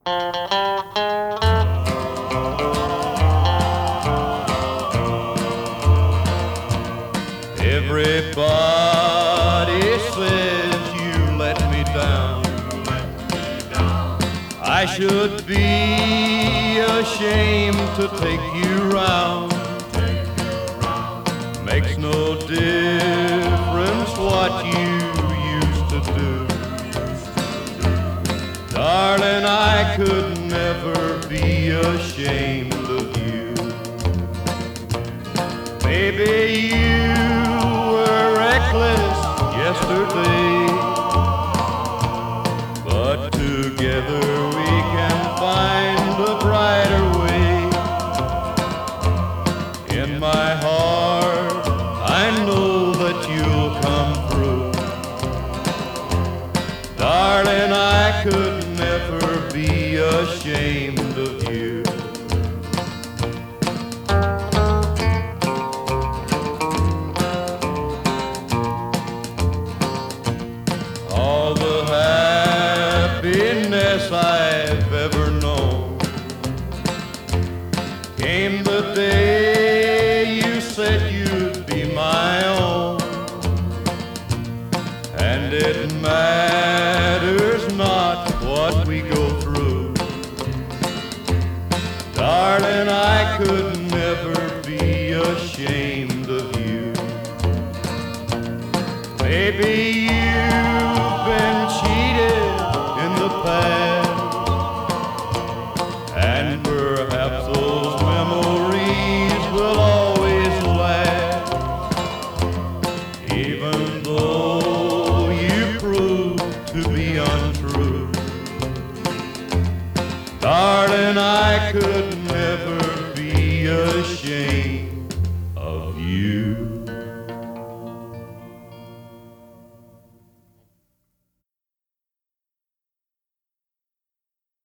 Everybody says you let me down. I should be ashamed to take you round. Makes no difference what you used to do. Darling, I could never be ashamed of you. Maybe you were reckless yesterday, but together we can find a brighter way. In my heart, I know that you'll come through. Darling, I could never be ashamed of you. All the happiness I've ever known came the day you said you'd be my own. And it matters not what we go through. Darling, I could never be ashamed of you. Maybe you've been cheated in the past, and perhaps those memories will always last, even though you proved to be untrue. Darling, I could